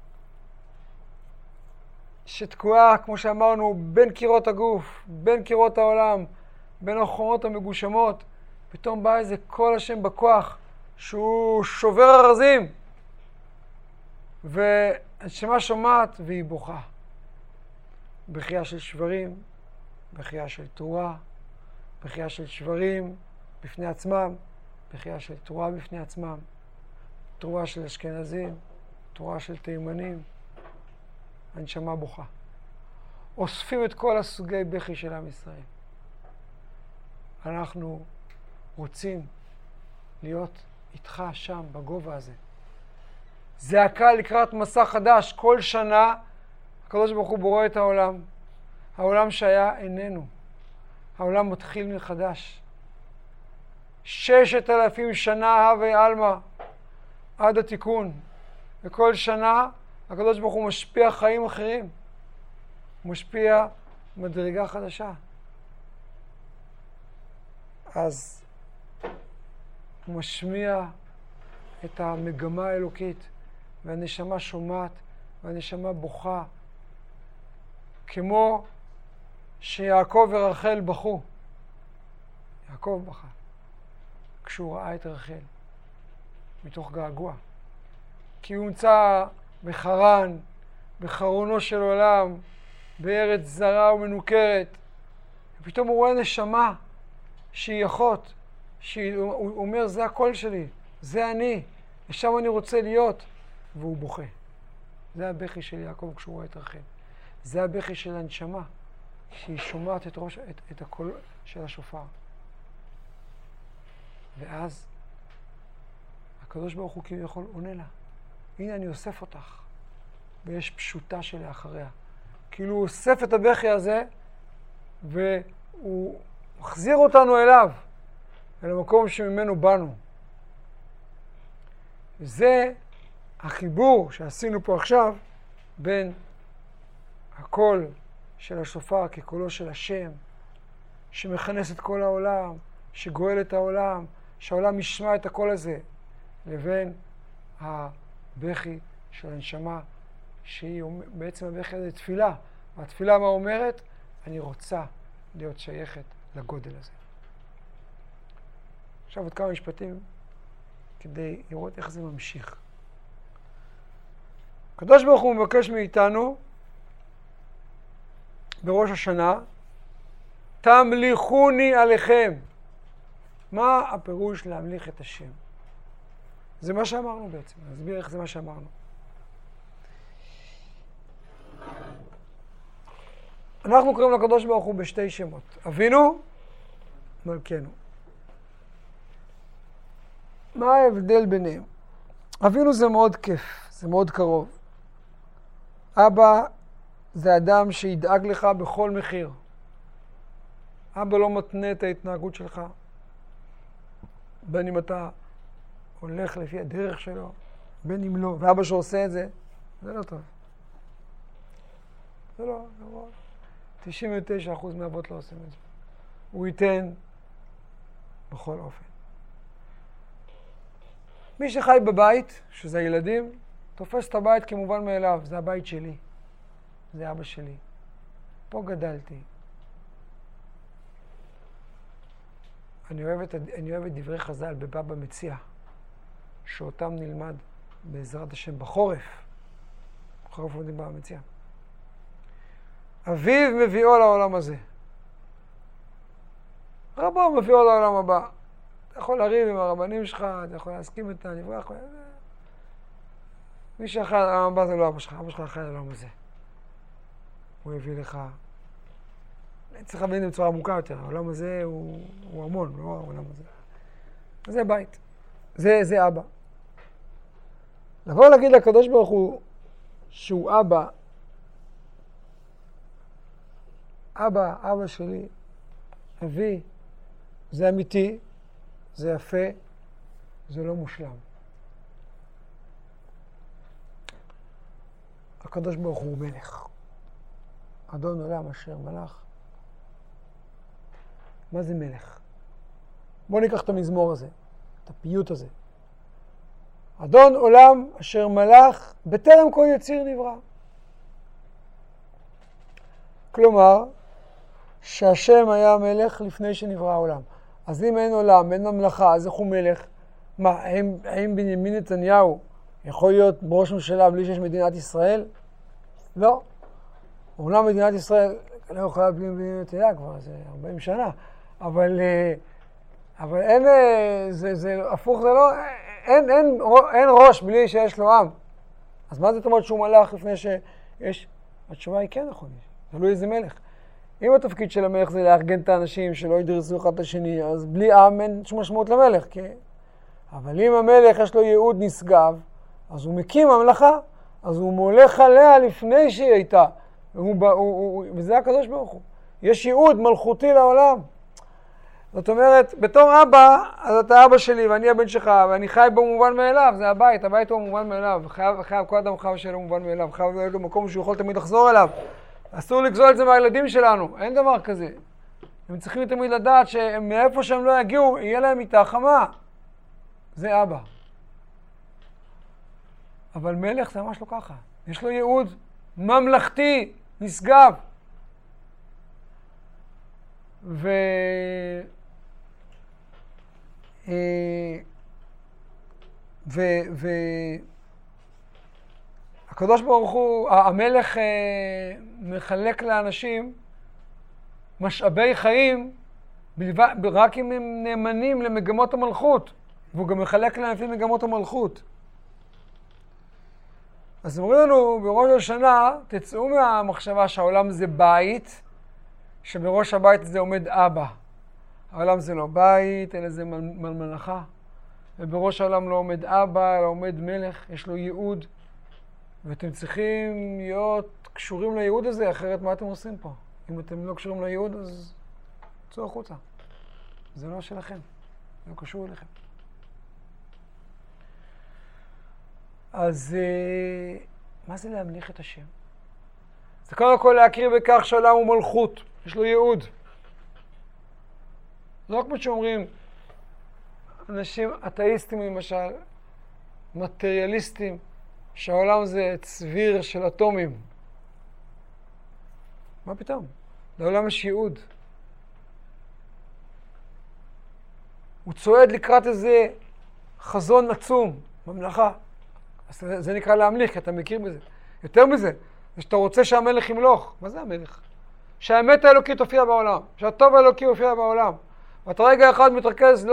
שתקועה, כמו שאמרנו, בין קירות הגוף, בין קירות העולם, בין החומות המגושמות. פתאום בא איזה קול השם בכוח שהוא שובר ארזים, והנשמה שומעת והיא בוכה. בחייה של שברים, בחייה של תרועה, בחייה של שברים בפני עצמם, בחייה של תרועה בפני עצמם, תרועה של אשכנזים, תרועה של תימנים. הנשמה בוכה. אוספים את כל הסוגי בכי של עם ישראל. אנחנו רוצים להיות איתך שם בגובה הזה. זעקה לקראת מסע חדש. כל שנה הקדוש ברוך הוא בורא את העולם. העולם שהיה איננו. העולם מתחיל מחדש. 6,000 שנה הווה עלמא עד התיקון. וכל שנה הקדוש ברוך הוא משפיע חיים אחרים. הוא משפיע מדרגה חדשה. אז הוא משמיע את המגמה האלוקית, והנשמה שומעת, והנשמה בוכה, כמו שיעקב ורחל בכו. יעקב בכה כשהוא ראה את רחל, מתוך געגוע. כי הוא נמצא בחרן, בחרונו של עולם, בארץ זרה ומנוכרת. ופתאום הוא רואה נשמה שהיא אחות, שהוא אומר, זה הקול שלי, זה אני, ושם אני רוצה להיות, והוא בוכה. זה הבכי של יעקב כשהוא רואה את רחל. זה הבכי של הנשמה, שהיא שומעת את הקול של השופר. ואז הקדוש ברוך הוא כביכול עונה לה, הנה אני אוסף אותך, ויש פשוטה שלאחריה. כאילו הוא אוסף את הבכי הזה, והוא מחזיר אותנו אליו, אל המקום שממנו באנו. וזה החיבור שעשינו פה עכשיו, בין הקול של השופר כקולו של השם, שמכנס את כל העולם, שגואל את העולם, שהעולם ישמע את הקול הזה, לבין הבכי של הנשמה, שהיא בעצם הבכי הזה תפילה. והתפילה מה אומרת? אני רוצה להיות שייכת לגודל הזה. עכשיו עוד כמה משפטים כדי לראות איך זה ממשיך. הקדוש ברוך הוא מבקש מאיתנו בראש השנה, תמליכוני עליכם. מה הפירוש להמליך את השם? זה מה שאמרנו בעצם. נסביר איך זה מה שאמרנו. אנחנו קוראים לקדוש ברוך הוא בשתי שמות. אבינו, מלכנו. מה ההבדל ביניהם? אבינו זה מאוד כיף, זה מאוד קרוב. אבא זה אדם שידאג לך בכל מחיר. אבא לא מתנה את ההתנהגות שלך. בין אם אתה הולך לפי הדרך שלו, בין אם לא. ואבא שעושה את זה, זה לא טוב. זה לא, 99% מהאבות לא עושים את זה. הוא ייתן בכל אופן. מי שחי בבית, שזה הילדים, תופס את הבית כמובן מאליו. זה הבית שלי. זה אבא שלי. פה גדלתי. אני אוהב את דברי חז"ל בבבא מציעא, שאותם נלמד בעזרת השם בחורף. בחורף עומדים בבבא מציעא. אביו מביאו לעולם הזה. רבו מביאו לעולם הבא. אתה יכול לריב עם הרבנים שלך, אתה יכול להסכים איתה, לברוח. מי שאחראי על העולם הבא זה לא אבא שלך, אבא שלך אחראי על העולם הזה. הוא הביא לך. צריך להבין את זה בצורה עמוקה יותר. העולם הזה הוא המון, לא העולם הזה. זה בית. זה אבא. לבוא להגיד לקדוש ברוך הוא שהוא אבא, אבא שלי, אבי, זה אמיתי, זה יפה, זה לא מושלם. הקדוש ברוך הוא מלך. אדון עולם אשר מלך. מה זה מלך? בואו ניקח את המזמור הזה, את הפיוט הזה. אדון עולם אשר מלך בטרם כל יציר נברא. כלומר, שהשם היה מלך לפני שנברא העולם. אז אם אין עולם, אין ממלכה, אז איך הוא מלך? מה, האם בנימין נתניהו יכול להיות ראש ממשלה בלי שיש מדינת ישראל? לא. אומנם מדינת ישראל לא יכולה בלי בנימין נתניהו כבר, זה 40 שנה. אבל אין, זה הפוך, זה לא, אין ראש בלי שיש לו עם. אז מה זאת אומרת שהוא מלך לפני שיש? התשובה היא כן נכון, תלוי איזה מלך. אם התפקיד של המלך זה לארגן את האנשים שלא ידרסו אחד את השני, אז בלי עם אין שום משמעות למלך. אבל אם המלך יש לו ייעוד נשגב, אז הוא מקים ממלכה, אז הוא מולך עליה לפני שהיא הייתה. וזה הקדוש ברוך הוא. יש ייעוד מלכותי לעולם. זאת אומרת, בתור אבא, אז אתה אבא שלי ואני הבן שלך, ואני חי בו מובן מאליו, זה הבית, הבית הוא מובן מאליו. חייב, כל אדם חייב שיהיה לו מובן מאליו, חייב להיות לו מקום שהוא יכול תמיד לחזור אליו. אסור לגזול את זה מהילדים שלנו, אין דבר כזה. הם צריכים תמיד לדעת שמאיפה שהם לא יגיעו, יהיה להם איתה חמה. זה אבא. אבל מלך זה ממש לא ככה. יש לו ייעוד ממלכתי, נשגב. הקדוש ברוך הוא, המלך מחלק לאנשים משאבי חיים רק אם הם נאמנים למגמות המלכות, והוא גם מחלק להם לפי מגמות המלכות. אז אומרים לנו בראש השנה, תצאו מהמחשבה שהעולם זה בית, שבראש הבית הזה עומד אבא. העולם זה לא בית, אלא זה מלכה. ובראש העולם לא עומד אבא, אלא עומד מלך, יש לו ייעוד. ואתם צריכים להיות קשורים לייעוד הזה, אחרת מה אתם עושים פה? אם אתם לא קשורים לייעוד, אז צאו החוצה. זה לא שלכם, זה לא קשור אליכם. אז מה זה להמליך את השם? זה קודם כל להכיר בכך שהעולם הוא מלכות, יש לו ייעוד. לא כמו שאומרים, אנשים אתאיסטים למשל, מטריאליסטים, שהעולם זה צביר של אטומים. מה פתאום? לעולם יש ייעוד. הוא צועד לקראת איזה חזון עצום, ממלכה. זה נקרא להמליך, כי אתה מכיר בזה. יותר מזה, זה שאתה רוצה שהמלך ימלוך. מה זה המלך? שהאמת האלוקית הופיעה בעולם, שהטוב האלוקי הופיע בעולם. ואתה רגע אחד מתרכז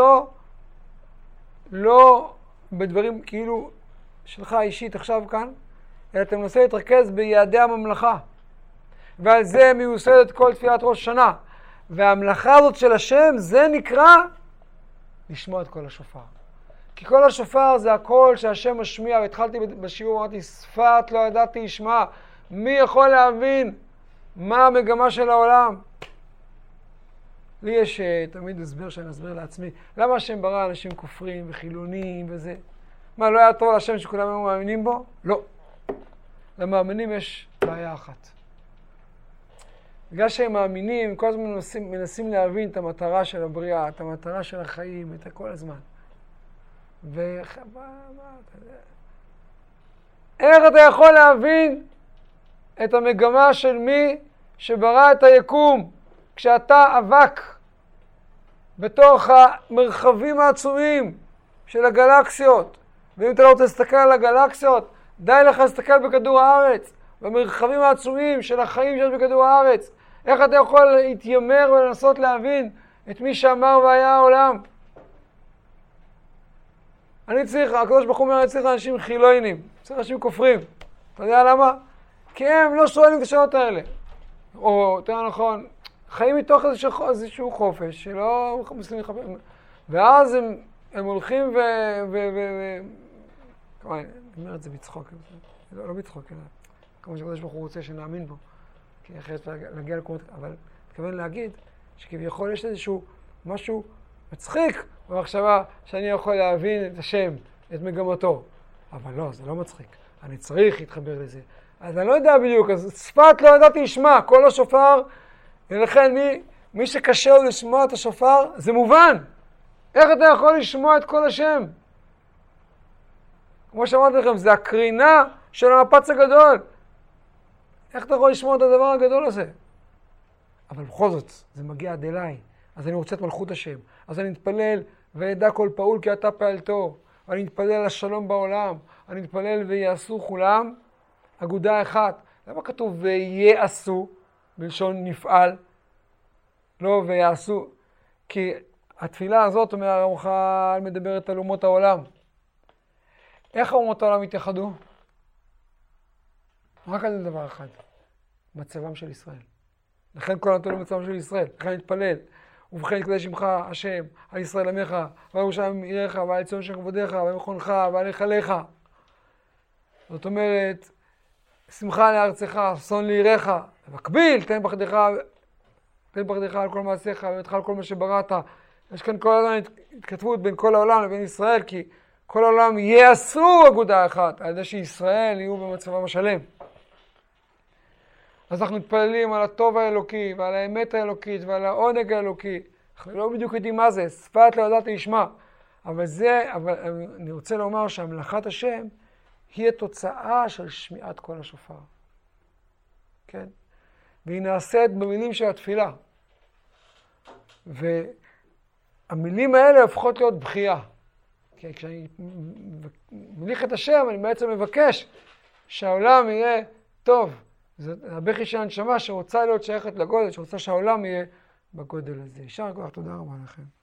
לא בדברים כאילו שלך אישית עכשיו כאן, אלא אתה מנסה להתרכז ביעדי הממלכה. ועל זה מיוסדת כל תפילת ראש שנה. והמלאכה הזאת של השם, זה נקרא לשמוע את כל השופר. כי כל השופר זה הקול שהשם משמיע, והתחלתי בשיעור, אמרתי, שפת לא ידעתי ישמע. מי יכול להבין מה המגמה של העולם? לי יש תמיד הסבר שאני אסביר לעצמי, למה השם ברא אנשים כופרים וחילונים וזה? מה, לא היה טוב להשם שכולם היו מאמינים בו? לא. למאמינים יש בעיה אחת. בגלל שהם מאמינים, כל הזמן מנסים להבין את המטרה של הבריאה, את המטרה של החיים, את כל הזמן. איך אתה יכול להבין את המגמה של מי שברא את היקום, כשאתה אבק בתוך המרחבים העצומים של הגלקסיות? ואם אתה לא רוצה להסתכל על הגלקסיות, די לך להסתכל בכדור הארץ, במרחבים העצומים של החיים שיש בכדור הארץ. איך אתה יכול להתיימר ולנסות להבין את מי שאמר והיה העולם? הקדוש ברוך הוא אומר, אני צריך אנשים חילונים, צריך אנשים כופרים. אתה יודע למה? כי הם לא שואלים את השאלות האלה. או, יותר נכון, חיים מתוך איזשהו חופש, שלא מסלים לחפש. ואז הם הולכים כלומר, אני אומר את זה בצחוק, לא בצחוק, אלא כמו שהקדוש ברוך הוא רוצה שנאמין בו. כי אחרת להגיע לקומות, אבל מתכוון להגיד שכביכול יש איזשהו משהו מצחיק במחשבה שאני יכול להבין את השם, את מגמתו. אבל לא, זה לא מצחיק. אני צריך להתחבר לזה. אז אני לא יודע בדיוק, אז שפת לא ידעתי ישמע, כל השופר, ולכן מי שקשה לו לשמוע את השופר, זה מובן. איך אתה יכול לשמוע את כל השם? כמו שאמרתי לכם, זה הקרינה של המפץ הגדול. איך אתה יכול לשמוע את הדבר הגדול הזה? אבל בכל זאת, זה מגיע עד אליי. אז אני רוצה את מלכות השם. אז אני מתפלל וידע כל פעול כי אתה פעלתו. אני מתפלל על השלום בעולם. אני מתפלל ויעשו כולם אגודה אחת. למה כתוב ויעשו בלשון נפעל? לא ויעשו. כי התפילה הזאת, אומר הרמח"ל, מדברת על אומות העולם. איך אומות העולם התייחדו? רק על דבר אחד. מצבם של ישראל. לכן כל נתון למצבם של ישראל. לכן נתפלל. ובכן יקדש שמך השם, על ישראל עמך, ועל ירושלים עירך, ועל ציון שם כבודך, ועל מכונך, ועל היכלך. זאת אומרת, שמחה לארצך, ששון ליראך. במקביל, תן פחדך על כל מעשיך, ובטח על כל מה שבראת. יש כאן כל הזמן התכתבות בין כל העולם לבין ישראל, כי כל העולם יעשו אגודה אחת, על ידי שישראל יהיו במצבם השלם. אז אנחנו מתפללים על הטוב האלוקי, ועל האמת האלוקית, ועל העונג האלוקי. אנחנו לא בדיוק יודעים מה זה, שפת לא ידעתי ישמע. אבל אני רוצה לומר שהמלאכת השם היא התוצאה של שמיעת כל השופר. כן? והיא נעשית במילים של התפילה. והמילים האלה הופכות להיות בחייה. כי כשאני מליך את השם, אני בעצם מבקש שהעולם יהיה טוב. זה הבכי של הנשמה שרוצה להיות שייכת לגודל, שרוצה שהעולם יהיה בגודל הזה. יישר כוח, תודה רבה לכם.